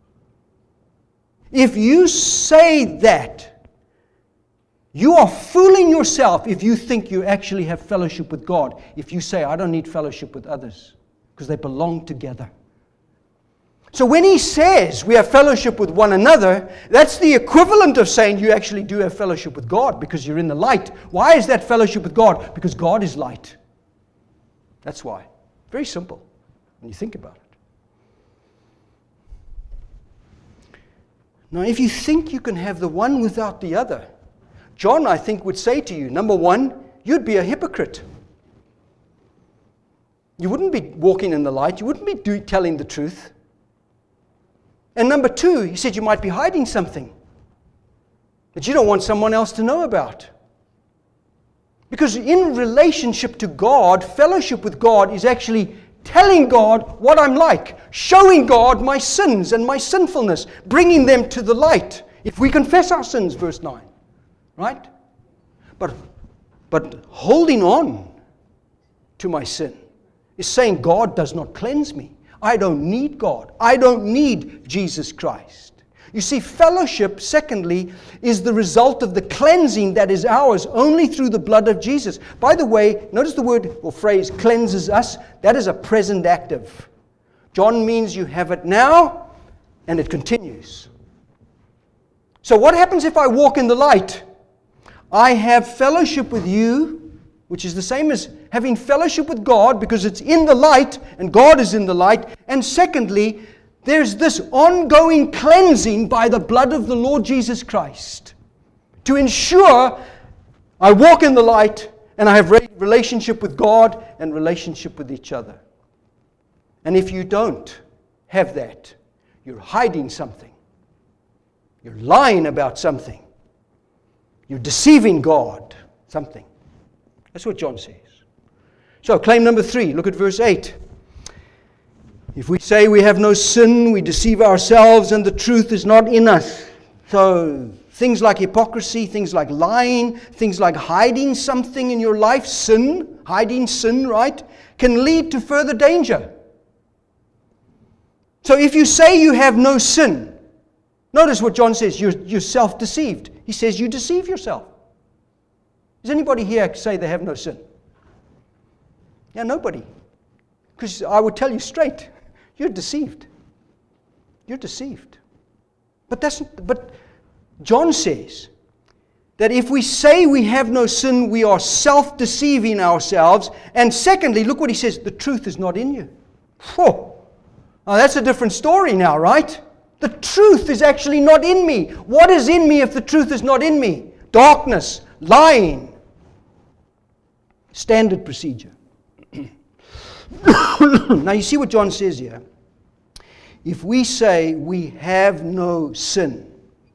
If you say that, you are fooling yourself if you think you actually have fellowship with God. If you say, I don't need fellowship with others, because they belong together. So when he says we have fellowship with one another, that's the equivalent of saying you actually do have fellowship with God because you're in the light. Why is that fellowship with God? Because God is light. That's why. Very simple when you think about it. Now, if you think you can have the one without the other, John, I think, would say to you, number one, you'd be a hypocrite. You wouldn't be walking in the light. You wouldn't be do, telling the truth. And number two, he said you might be hiding something that you don't want someone else to know about. Because in relationship to God, fellowship with God is actually telling God what I'm like, showing God my sins and my sinfulness, bringing them to the light. If we confess our sins, verse nine, right? But, but holding on to my sin is saying God does not cleanse me. I don't need God. I don't need Jesus Christ. You see, fellowship, secondly, is the result of the cleansing that is ours only through the blood of Jesus. By the way, notice the word or phrase cleanses us. That is a present active. John means you have it now and it continues. So what happens if I walk in the light? I have fellowship with you, which is the same as having fellowship with God because it's in the light and God is in the light. And secondly, there's this ongoing cleansing by the blood of the Lord Jesus Christ to ensure I walk in the light and I have relationship with God and relationship with each other. And if you don't have that, you're hiding something. You're lying about something. You're deceiving God, something. That's what John says. So, claim number three, look at verse eight. If we say we have no sin, we deceive ourselves and the truth is not in us. So, things like hypocrisy, things like lying, things like hiding something in your life, sin, hiding sin, right, can lead to further danger. So, if you say you have no sin, notice what John says, you're, you're self-deceived. He says you deceive yourself. Does anybody here say they have no sin? Yeah, nobody. Because I would tell you straight, you're deceived. You're deceived. But that's but John says that if we say we have no sin, we are self-deceiving ourselves. And secondly, look what he says, the truth is not in you. Whoa. Now that's a different story now, right? The truth is actually not in me. What is in me if the truth is not in me? Darkness, lying. Standard procedure. Now you see what John says here. If we say we have no sin,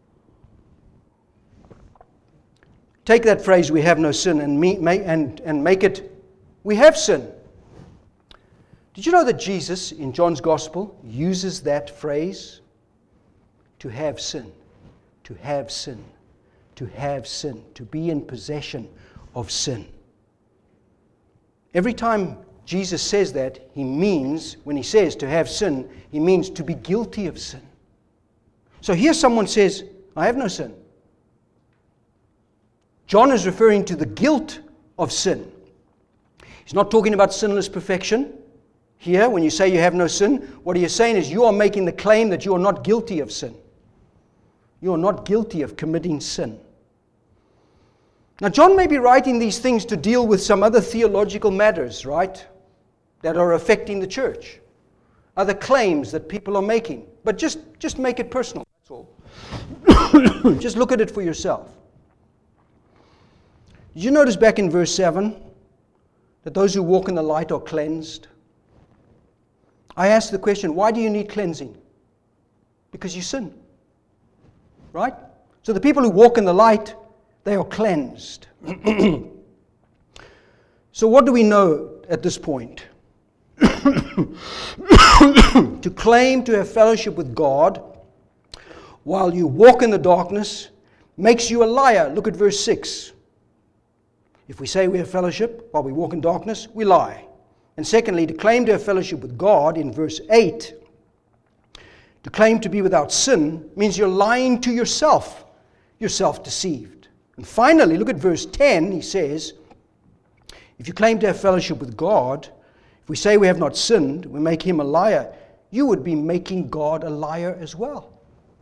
take that phrase, we have no sin, and, me, make, and, and make it, we have sin. Did you know that Jesus, in John's Gospel, uses that phrase? To have sin, to have sin, to have sin, to be in possession of sin. Every time Jesus says that, he means, when he says to have sin, he means to be guilty of sin. So here someone says, I have no sin. John is referring to the guilt of sin. He's not talking about sinless perfection. Here, when you say you have no sin, what he is saying is you are making the claim that you are not guilty of sin. You are not guilty of committing sin. Now, John may be writing these things to deal with some other theological matters, right, that are affecting the church. Other claims that people are making. But just, just make it personal, that's all. Just look at it for yourself. Did you notice back in verse seven that those who walk in the light are cleansed? I asked the question, why do you need cleansing? Because you sin. Right? So the people who walk in the light, they are cleansed. So what do we know at this point? To claim to have fellowship with God while you walk in the darkness makes you a liar. Look at verse six. If we say we have fellowship while we walk in darkness, we lie. And secondly, to claim to have fellowship with God in verse eight, to claim to be without sin means you're lying to yourself. You're self-deceived. And finally, look at verse ten. He says, if you claim to have fellowship with God, if we say we have not sinned, we make him a liar. You would be making God a liar as well.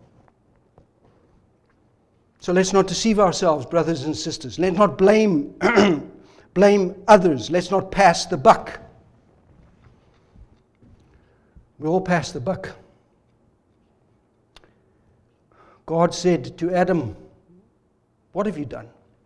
So let's not deceive ourselves, brothers and sisters. Let's not blame, blame others. Let's not pass the buck. We all pass the buck. God said to Adam, what have you done?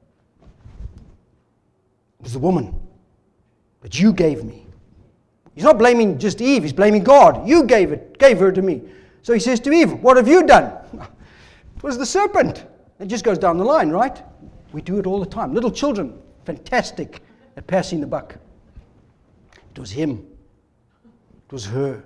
It was the woman that you gave me. He's not blaming just Eve, he's blaming God. You gave it, gave her to me. So he says to Eve, what have you done? It was the serpent. It just goes down the line, right? We do it all the time. Little children, fantastic at passing the buck. It was him. It was her.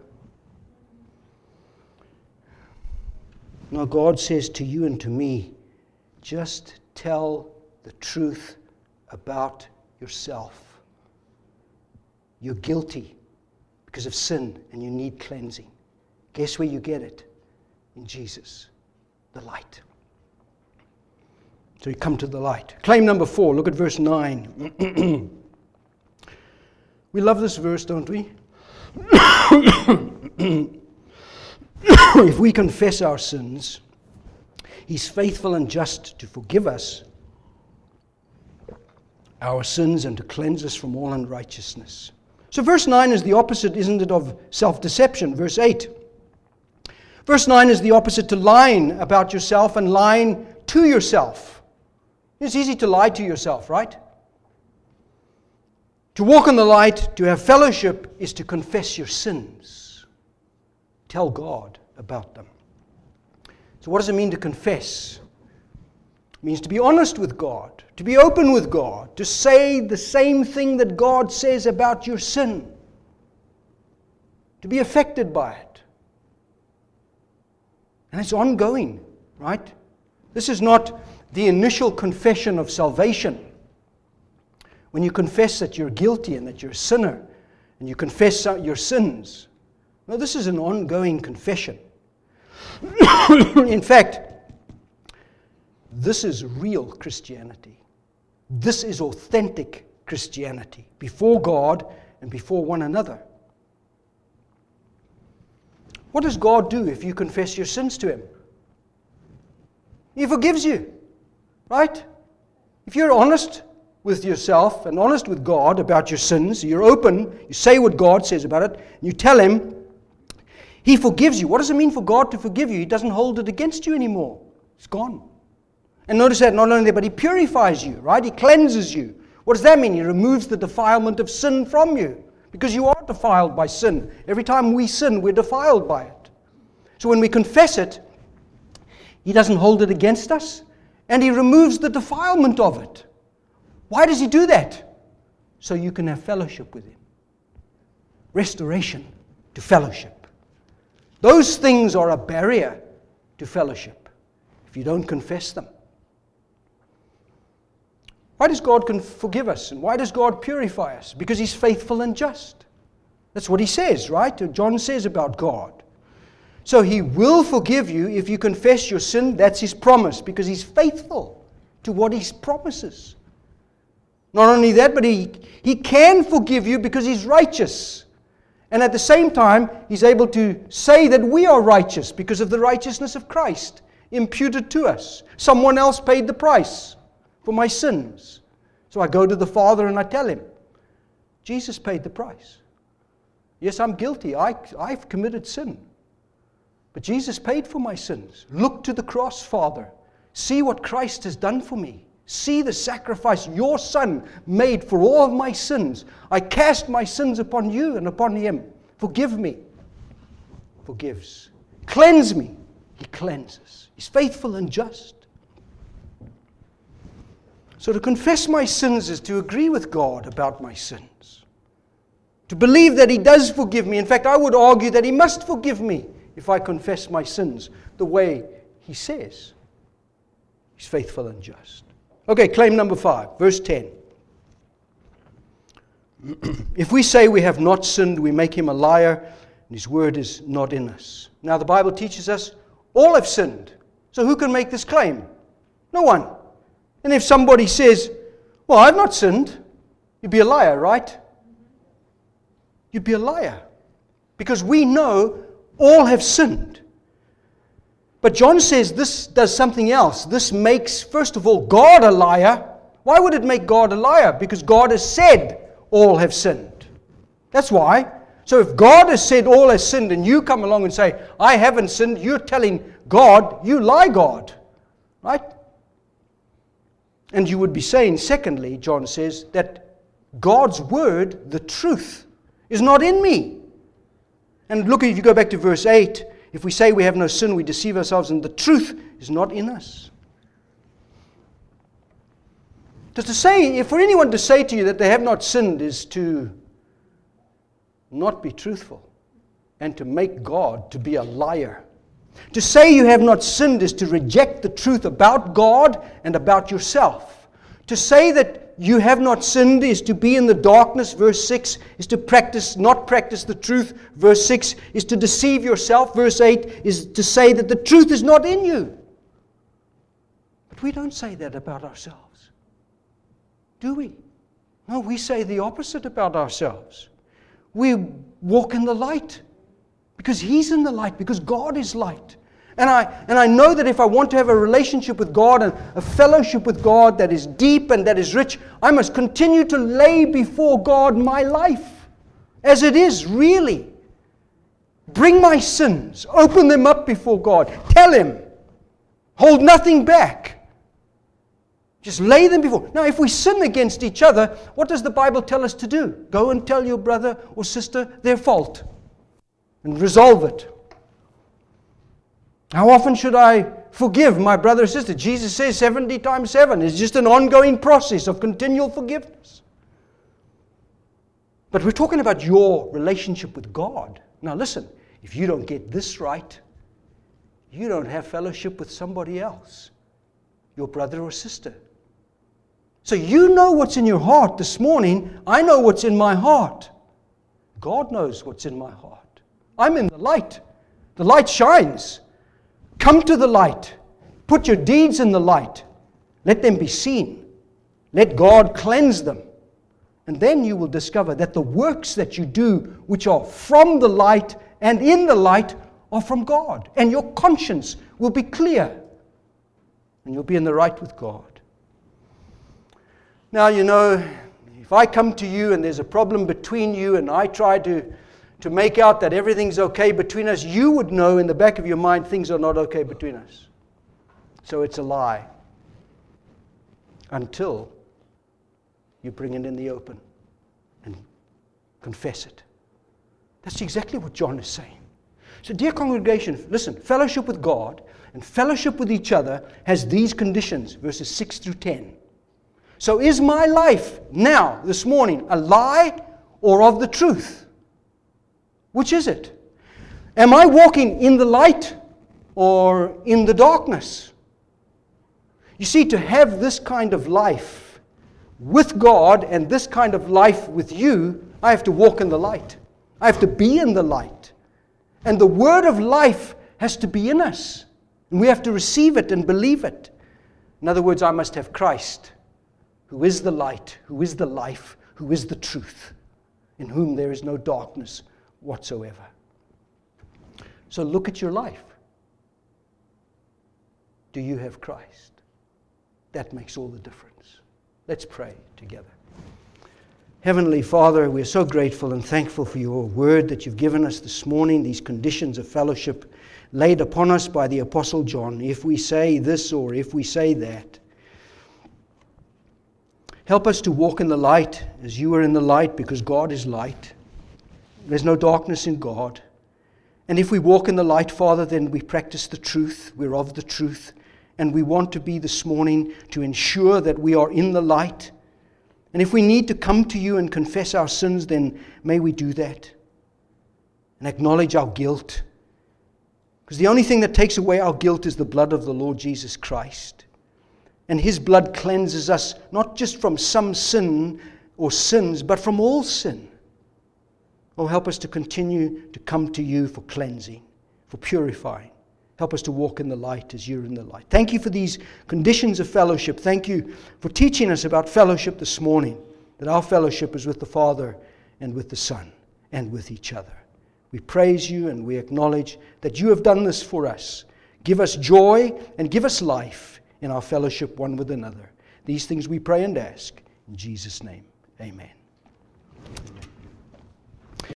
Now God says to you and to me, just tell the truth about yourself. You're guilty because of sin and you need cleansing. Guess where you get it? In Jesus, the light. So you come to the light. Claim number four, look at verse nine. We love this verse, don't we? If we confess our sins, he's faithful and just to forgive us our sins and to cleanse us from all unrighteousness. So verse nine is the opposite, isn't it, of self-deception? Verse eight. Verse nine is the opposite to lying about yourself and lying to yourself. It's easy to lie to yourself, right? To walk in the light, to have fellowship, is to confess your sins. Tell God about them. So what does it mean to confess? It means to be honest with God, to be open with God, to say the same thing that God says about your sin, to be affected by it. And it's ongoing, right? This is not the initial confession of salvation. When you confess that you're guilty and that you're a sinner, and you confess your sins. No, this is an ongoing confession. In fact, this is real Christianity. This is authentic Christianity before God and before one another. What does God do if you confess your sins to Him? He forgives you, right? If you're honest with yourself and honest with God about your sins, you're open, you say what God says about it, and you tell Him, He forgives you. What does it mean for God to forgive you? He doesn't hold it against you anymore. It's gone. And notice that not only that, but He purifies you, right? He cleanses you. What does that mean? He removes the defilement of sin from you. Because you are defiled by sin. Every time we sin, we're defiled by it. So when we confess it, He doesn't hold it against us, and He removes the defilement of it. Why does He do that? So you can have fellowship with Him. Restoration to fellowship. Those things are a barrier to fellowship if you don't confess them. Why does God forgive us? And why does God purify us? Because He's faithful and just. That's what He says, right? John says about God. So He will forgive you if you confess your sin. That's His promise, because He's faithful to what He promises. Not only that, but He, he can forgive you because He's righteous. And at the same time, He's able to say that we are righteous because of the righteousness of Christ imputed to us. Someone else paid the price for my sins. So I go to the Father and I tell Him, Jesus paid the price. Yes, I'm guilty. I, I've committed sin. But Jesus paid for my sins. Look to the cross, Father. See what Christ has done for me. See the sacrifice your Son made for all of my sins. I cast my sins upon you and upon Him. Forgive me. Forgives. Cleanse me. He cleanses. He's faithful and just. So to confess my sins is to agree with God about my sins. To believe that He does forgive me. In fact, I would argue that He must forgive me if I confess my sins the way He says. He's faithful and just. Okay, claim number five, verse ten. If we say we have not sinned, we make Him a liar, and His word is not in us. Now the Bible teaches us all have sinned. So who can make this claim? No one. And if somebody says, well, I've not sinned, you'd be a liar, right? You'd be a liar. Because we know all have sinned. But John says this does something else. This makes, first of all, God a liar. Why would it make God a liar? Because God has said all have sinned. That's why. So if God has said all has sinned and you come along and say, I haven't sinned, you're telling God, you lie, God. Right? And you would be saying, secondly, John says, that God's word, the truth, is not in me. And look, if you go back to verse eight, if we say we have no sin, we deceive ourselves, and the truth is not in us. Just to say, if for anyone to say to you that they have not sinned is to not be truthful and to make God to be a liar. To say you have not sinned is to reject the truth about God and about yourself. To say that you have not sinned is to be in the darkness, verse six, is to practice, not practice the truth, verse six, is to deceive yourself, verse eight, is to say that the truth is not in you. But we don't say that about ourselves, do we? No, we say the opposite about ourselves. We walk in the light because He's in the light, because God is light. And I, and I know that if I want to have a relationship with God and a fellowship with God that is deep and that is rich, I must continue to lay before God my life as it is, really. Bring my sins, open them up before God. Tell Him. Hold nothing back. Just lay them before. Now, if we sin against each other, what does the Bible tell us to do? Go and tell your brother or sister their fault and resolve it. How often should I forgive my brother or sister? Jesus says seventy times seven. It's just an ongoing process of continual forgiveness. But we're talking about your relationship with God. Now listen, if you don't get this right, you don't have fellowship with somebody else, your brother or sister. So you know what's in your heart this morning. I know what's in my heart. God knows what's in my heart. I'm in the light. The light shines. Come to the light. Put your deeds in the light. Let them be seen. Let God cleanse them. And then you will discover that the works that you do, which are from the light and in the light, are from God. And your conscience will be clear. And you'll be in the right with God. Now, you know, if I come to you and there's a problem between you and I try to to make out that everything's okay between us, you would know in the back of your mind things are not okay between us. So it's a lie. Until you bring it in the open and confess it. That's exactly what John is saying. So dear congregation, listen, fellowship with God and fellowship with each other has these conditions, verses six through ten. So is my life now, this morning, a lie or of the truth? Which is it? Am I walking in the light or in the darkness? You see, to have this kind of life with God and this kind of life with you, I have to walk in the light. I have to be in the light. And the word of life has to be in us. And we have to receive it and believe it. In other words, I must have Christ, who is the light, who is the life, who is the truth, in whom there is no darkness whatsoever. So look at your life. Do you have Christ? That makes all the difference. Let's pray together. Heavenly Father, we're so grateful and thankful for your word that you've given us this morning, these conditions of fellowship laid upon us by the Apostle John. If we say this or if we say that, help us to walk in the light as you are in the light, because God is light. There's no darkness in God. And if we walk in the light, Father, then we practice the truth. We're of the truth. And we want to be this morning to ensure that we are in the light. And if we need to come to you and confess our sins, then may we do that. And acknowledge our guilt. Because the only thing that takes away our guilt is the blood of the Lord Jesus Christ. And His blood cleanses us not just from some sin or sins, but from all sin. Oh, help us to continue to come to you for cleansing, for purifying. Help us to walk in the light as you're in the light. Thank you for these conditions of fellowship. Thank you for teaching us about fellowship this morning, that our fellowship is with the Father and with the Son and with each other. We praise you and we acknowledge that you have done this for us. Give us joy and give us life in our fellowship one with another. These things we pray and ask. In Jesus' name, amen.